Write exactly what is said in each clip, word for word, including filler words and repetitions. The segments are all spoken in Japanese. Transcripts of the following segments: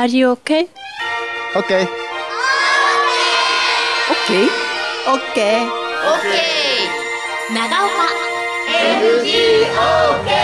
Are you okay? Okay. Okay? Okay. 長岡エヌジーオーケ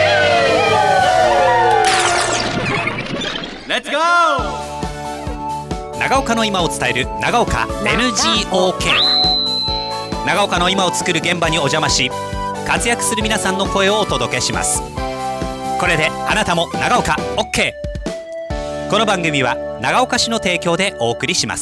ーレッツゴー。長岡の今を伝える長岡 エヌジーオーケー。 長岡の今を作る現場にお邪魔し、活躍する皆さんの声をお届けします。これであなたも長岡 OK。 この番組は長岡市の提供でお送りします。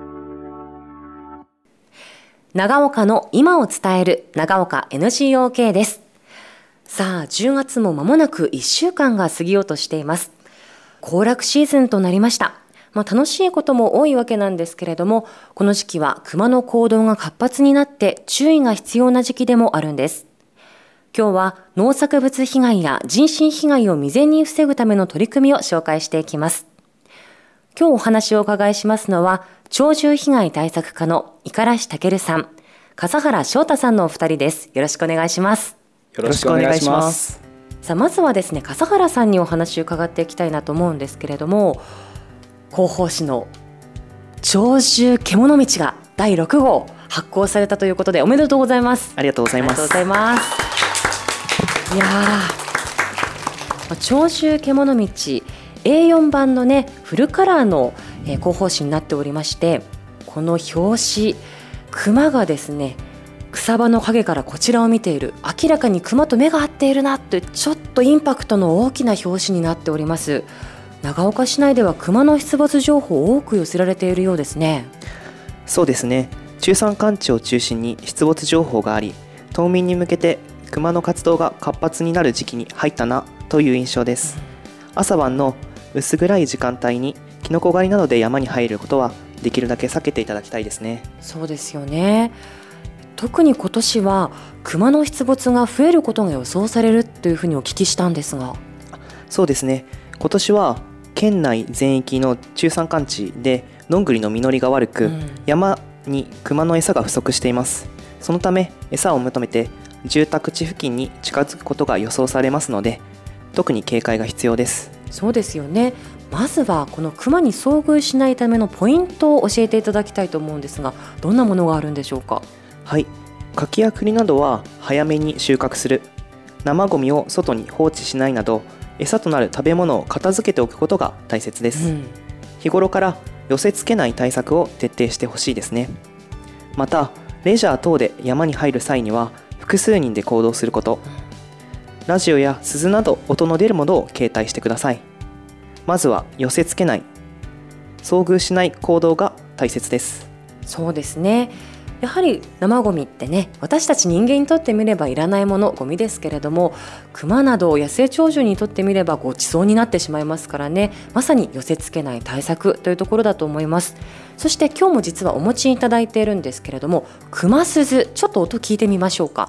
長岡の今を伝える長岡 エヌジーオーケー です。さあ、じゅうがつも間もなくいっしゅうかんが過ぎようとしています。行楽シーズンとなりました。まあ、楽しいことも多いわけなんですけれども、この時期は熊の行動が活発になって注意が必要な時期でもあるんです。今日は農作物被害や人身被害を未然に防ぐための取り組みを紹介していきます。今日お話をお伺いしますのは、鳥獣被害対策課の五十嵐健さん、笠原翔太さんのお二人です。よろしくお願いします。 よろしくお願いします。 さあ、まずはですね、笠原さんにお話を伺っていきたいなと思うんですけれども、広報誌の鳥獣獣道がだいろくごう発行されたということで、おめでとうございます。 ありがとうございます。 ありがとうございます。いやー、鳥獣獣道 エーよん 版のね、フルカラーの、えー、広報誌になっておりまして、この表紙、熊がですね、草場の陰からこちらを見ている、明らかに熊と目が合っているなという、ちょっとインパクトの大きな表紙になっております。長岡市内では熊の出没情報多く寄せられているようですね。 そうですね。中山間地を中心に出没情報があり、冬眠に向けて熊の活動が活発になる時期に入ったなという印象です。うん、朝晩の薄暗い時間帯にキノコ狩りなどで山に入ることはできるだけ避けていただきたいですね。 そうですよね。特に今年は熊の出没が増えることが予想されるというふうにお聞きしたんですが。 そうですね。今年は県内全域の中山間地でどんぐりの実りが悪く、うん、山に熊の餌が不足しています。そのため餌を求めて住宅地付近に近づくことが予想されますので、特に警戒が必要です。 そうですよね。まずはこの熊に遭遇しないためのポイントを教えていただきたいと思うんですが、どんなものがあるんでしょうか。 はい、柿や栗などは早めに収穫する、生ゴミを外に放置しないなど、餌となる食べ物を片付けておくことが大切です。うん、日頃から寄せ付けない対策を徹底してほしいですね。またレジャー等で山に入る際には複数人で行動すること、ラジオや鈴など音の出るものを携帯してください。まずは寄せ付けない、遭遇しない行動が大切です。 そうですね。やはり生ゴミってね、私たち人間にとってみればいらないもの、ゴミですけれども、熊など野生鳥獣にとってみればごちそうになってしまいますからね、まさに寄せ付けない対策というところだと思います。そして今日も実はお持ちいただいているんですけれども、熊鈴、ちょっと音聞いてみましょうか。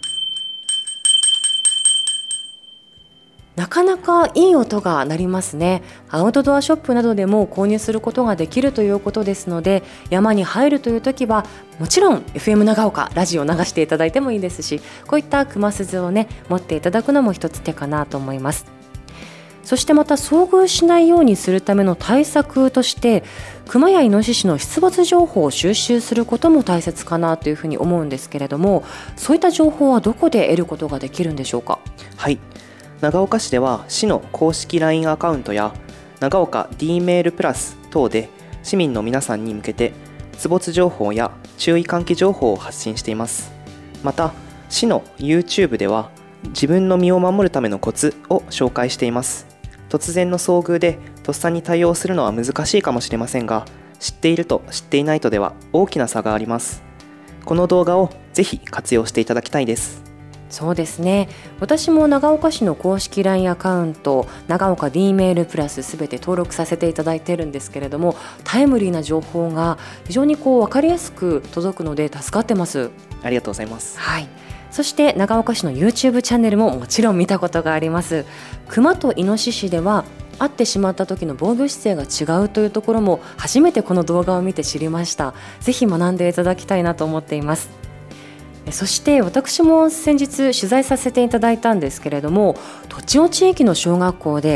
なかなかいい音が鳴りますね。アウトドアショップなどでも購入することができるということですので、山に入るという時はもちろん エフエム 長岡ラジオを流していただいてもいいですし、こういった熊鈴をね持っていただくのも一つ手かなと思います。そしてまた遭遇しないようにするための対策として、熊やイノシシの出没情報を収集することも大切かなというふうに思うんですけれども、そういった情報はどこで得ることができるんでしょうか。 はい、長岡市では市の公式 ライン アカウントや長岡 D メールプラス等で市民の皆さんに向けて出没情報や注意喚起情報を発信しています。また市の YouTube では自分の身を守るためのコツを紹介しています。突然の遭遇でとっさに対応するのは難しいかもしれませんが、知っていると知っていないとでは大きな差があります。この動画をぜひ活用していただきたいです。 そうですね。私も長岡市の公式 ライン アカウント、長岡 D メールプラスすべて登録させていただいているんですけれども、タイムリーな情報が非常にこう分かりやすく届くので助かってます。 ありがとうございます。 はい。そして長岡市の YouTube チャンネルももちろん見たことがあります。熊とイノシシでは会ってしまった時の防御姿勢が違うというところも初めてこの動画を見て知りました。ぜひ学んでいただきたいなと思っています。そして私も先日取材させていただいたんですけれども、栃尾地域の小学校で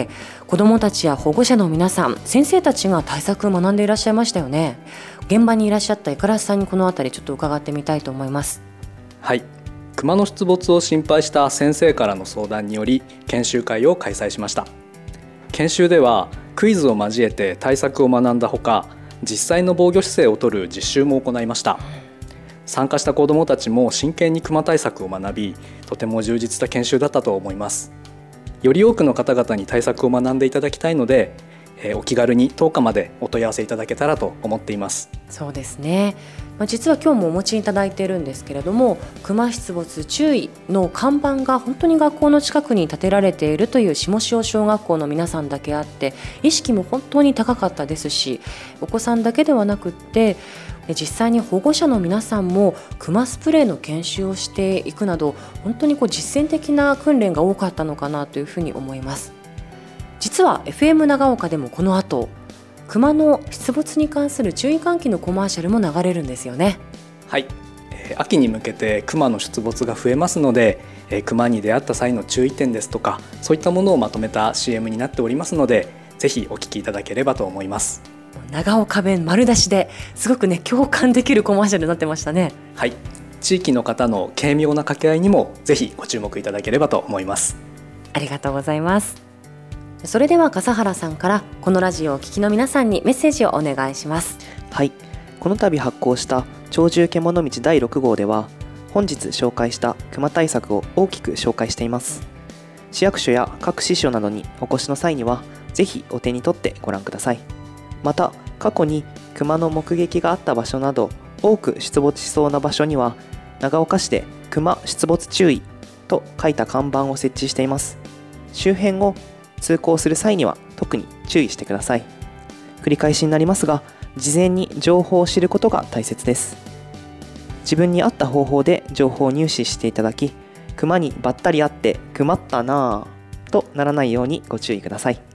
子どもたちや保護者の皆さん、先生たちが対策を学んでいらっしゃいましたよね。現場にいらっしゃった五十嵐さんにこのあたりちょっと伺ってみたいと思います。 はい、クマの出没を心配した先生からの相談により研修会を開催しました。研修ではクイズを交えて対策を学んだほか、実際の防御姿勢を取る実習も行いました。参加した子どもたちも真剣にクマ対策を学び、とても充実した研修だったと思います。より多くの方々に対策を学んでいただきたいので、えー、お気軽にとおかまでお問い合わせいただけたらと思っています。 そうですね、まあ、実は今日もお持ちいただいているんですけれども、クマ出没注意の看板が本当に学校の近くに建てられているという下塩小学校の皆さんだけあって、意識も本当に高かったですし、お子さんだけではなくって実際に保護者の皆さんもクマスプレーの研修をしていくなど、本当にこう実践的な訓練が多かったのかなというふうに思います。実は エフエム 長岡でもこの後、クマの出没に関する注意喚起のコマーシャルも流れるんですよね。 はい、えー、秋に向けてクマの出没が増えますので、えー、クマに出会った際の注意点ですとか、そういったものをまとめた シーエム になっておりますので、ぜひお聞きいただければと思います。 長岡弁丸出しですごくね、共感できるコマーシャルになってましたね。 はい、地域の方の軽妙な掛け合いにもぜひご注目いただければと思います。 ありがとうございます。それでは笠原さんからこのラジオをお聞きの皆さんにメッセージをお願いします。 はい、この度発行した鳥獣獣道だいろく号では、本日紹介したクマ対策を大きく紹介しています。市役所や各支所などにお越しの際にはぜひお手に取ってご覧ください。また過去にクマの目撃があった場所など多く出没しそうな場所には、長岡市でクマ出没注意と書いた看板を設置しています。周辺を通行する際には特に注意してください。繰り返しになりますが、事前に情報を知ることが大切です。自分に合った方法で情報を入手していただき、クマにばったり会ってくまったなぁとならないようにご注意ください。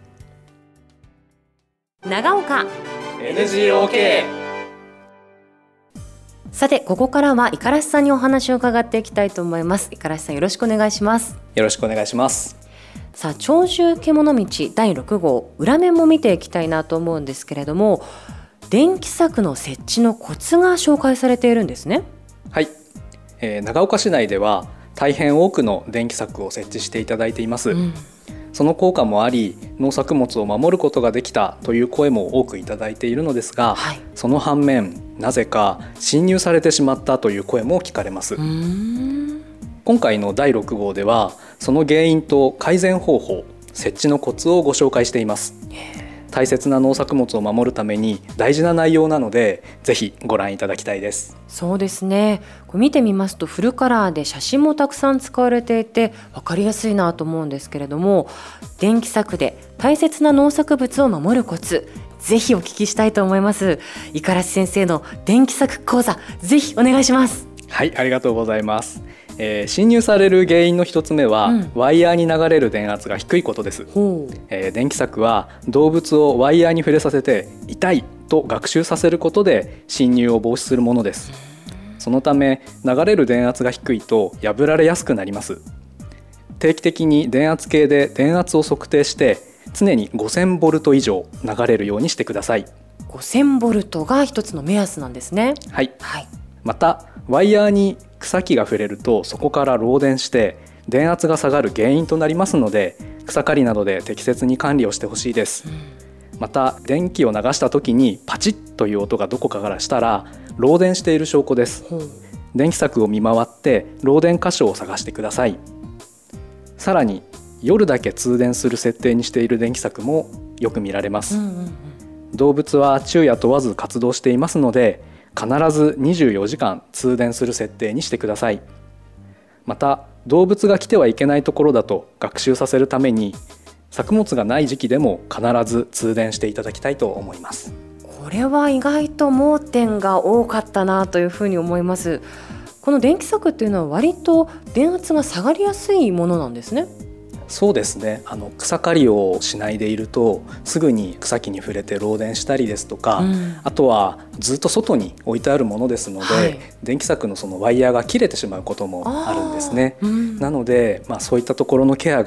長岡エヌジーオーケー。 さて、ここからは五十嵐さんにお話を伺っていきたいと思います。五十嵐さん、よろしくお願いします。 よろしくお願いします。 さあ、鳥獣獣道だいろく号、裏面も見ていきたいなと思うんですけれども、電気柵の設置のコツが紹介されているんですね。 はい、えー、長岡市内では大変多くの電気柵を設置していただいています、うん、その効果もあり、農作物を守ることができたという声も多くいただいているのですが、はい、その反面、なぜか侵入されてしまったという声も聞かれます。うーん、今回のだいろく号ではその原因と改善方法、設置のコツをご紹介しています。大切な農作物を守るために大事な内容なので、ぜひご覧いただきたいです。 そうですね、これ見てみますとフルカラーで写真もたくさん使われていて分かりやすいなと思うんですけれども、電気柵で大切な農作物を守るコツ、ぜひお聞きしたいと思います。五十嵐先生の電気柵講座、ぜひお願いします。 はい、ありがとうございます。えー、侵入される原因の一つ目は、うん、ワイヤーに流れる電圧が低いことです。えー、電気柵は動物をワイヤーに触れさせて痛いと学習させることで侵入を防止するものです。そのため流れる電圧が低いと破られやすくなります。定期的に電圧計で電圧を測定して常にごせんボルト以上流れるようにしてください。 ごせんボルトが一つの目安なんですね。 はい、はい、またワイヤーに草木が触れるとそこから漏電して電圧が下がる原因となりますので、草刈りなどで適切に管理をしてほしいです。うん、また電気を流した時にパチッという音がどこかからしたら漏電している証拠です。うん、電気柵を見回って漏電箇所を探してください。さらに夜だけ通電する設定にしている電気柵もよく見られます。うんうんうん、動物は昼夜問わず活動していますので、必ずにじゅうよじかん通電する設定にしてください。また動物が来てはいけないところだと学習させるために、作物がない時期でも必ず通電していただきたいと思います。 これは意外と盲点が多かったなというふうに思います。この電気柵っていうのは割と電圧が下がりやすいものなんですね。 そうですね、あの草刈りをしないでいるとすぐに草木に触れて漏電したりですとか、うん、あとはずっと外に置いてあるものですので、はい、電気柵のそのワイヤーが切れてしまうこともあるんですね。うん、なので、まあ、そういったところのケアが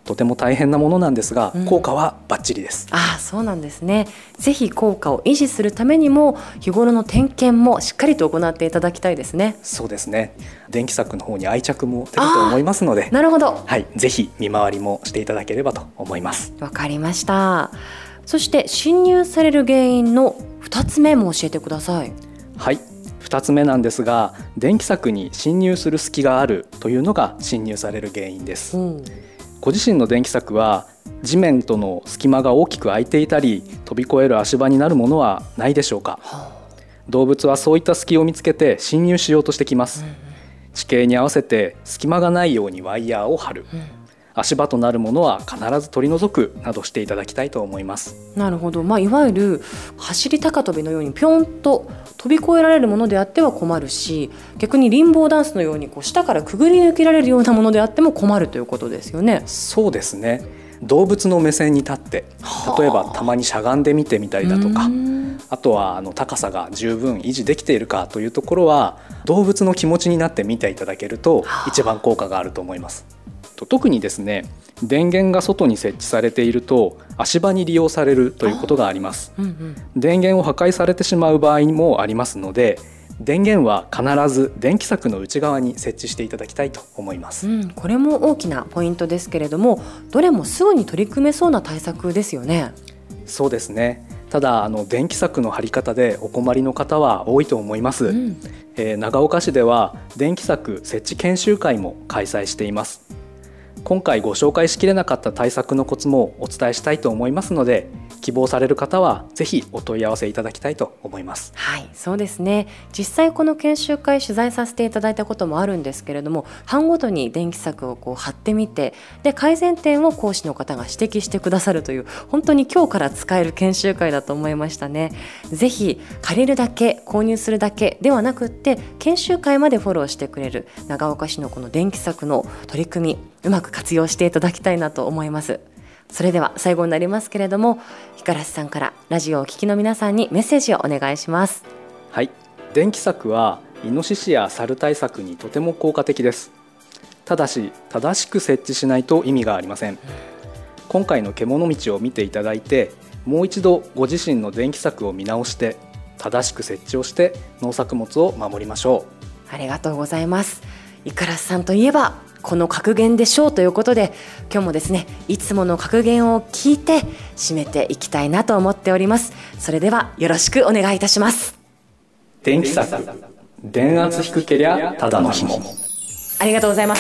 とても大変なものなんですが、 うん、 効果はバッチリです。 ああ、そうなんですね。ぜひ効果を維持するためにも日頃の点検もしっかりと行っていただきたいですね。 そうですね。電気柵の方に愛着も出ると思いますので、 なるほど、 はい、ぜひ見回りもしていただければと思います。 わかりました。そして侵入される原因のふたつめも教えてください。 はい、ふたつめなんですが、電気柵に侵入する隙があるというのが侵入される原因です。うん、ご自身の電気柵は地面との隙間が大きく空いていたり、飛び越える足場になるものはないでしょうか。はあ、動物はそういった隙を見つけて侵入しようとしてきます。うん、地形に合わせて隙間がないようにワイヤーを張る、うん、足場となるものは必ず取り除くなどしていただきたいと思います。 なるほど、まあ、いわゆる走り高跳びのようにぴょんと飛び越えられるものであっては困るし、逆にリンボーダンスのようにこう下からくぐり抜けられるようなものであっても困るということですよね。そうですね。 動物の目線に立って例えばたまにしゃがんでみてみたりだとか、あとはあの高さが十分維持できているかというところは動物の気持ちになって見ていただけると一番効果があると思います。特にですね、電源が外に設置されていると足場に利用されるということがあります。うんうん、電源を破壊されてしまう場合もありますので、電源は必ず電気柵の内側に設置していただきたいと思います。うん、 これも大きなポイントですけれども、どれもすぐに取り組めそうな対策ですよね。 そうですね。ただあの電気柵の張り方でお困りの方は多いと思います。うん、えー、長岡市では電気柵設置研修会も開催しています。今回ご紹介しきれなかった対策のコツもお伝えしたいと思いますので、希望される方はぜひお問い合わせいただきたいと思います。 はい、そうですね。実際この研修会取材させていただいたこともあるんですけれども、班ごとに電気柵をこう張ってみて、で改善点を講師の方が指摘してくださるという、本当に今日から使える研修会だと思いましたね。ぜひ借りるだけ購入するだけではなくって、研修会までフォローしてくれる長岡市のこの電気柵の取り組み、うまく活用していただきたいなと思います。それでは最後になりますけれども、五十嵐さんからラジオをお聞きの皆さんにメッセージをお願いします。 はい、電気柵はイノシシやサル対策にとても効果的です。ただし正しく設置しないと意味がありません。今回の獣道を見ていただいて、もう一度ご自身の電気柵を見直して正しく設置をして農作物を守りましょう。ありがとうございます。五十嵐さんといえばこの格言でしょうということで、今日もですね、いつもの格言を聞いて締めていきたいなと思っております。それではよろしくお願いいたします。 電気柵、電圧低けりゃただの紐。 ありがとうございます。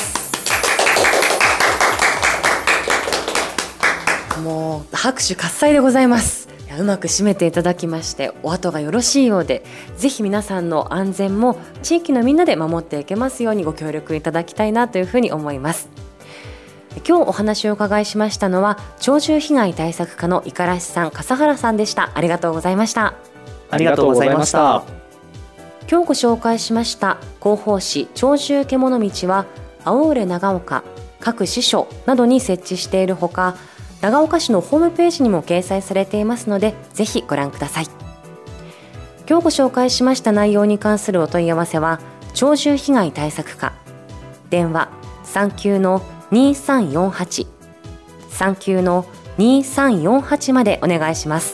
もう拍手喝采でございます。いや、うまく締めていただきましてお後がよろしいようで、ぜひ皆さんの安全も地域のみんなで守っていけますようにご協力いただきたいなというふうに思います。今日お話をお伺いしましたのは、鳥獣被害対策課の五十嵐さん、笠原さんでした。ありがとうございました。 ありがとうございました。 今日ご紹介しました広報誌鳥獣獣道はアオーレ長岡各支所などに設置しているほか、長岡市のホームページにも掲載されていますので、ぜひご覧ください。今日ご紹介しました内容に関するお問い合わせは、鳥獣被害対策課、電話さんきゅうのにさんよんはち さんきゅうのにさんよんはちまでお願いします。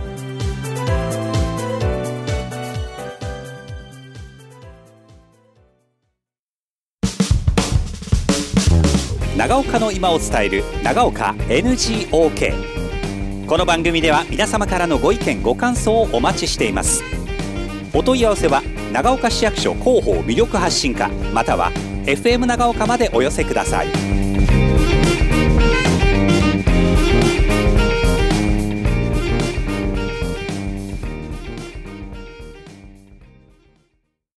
長岡の今を伝える長岡 エヌジーオーケー。 この番組では皆様からのご意見ご感想をお待ちしています。お問い合わせは長岡市役所広報魅力発信課または エフエム 長岡までお寄せください。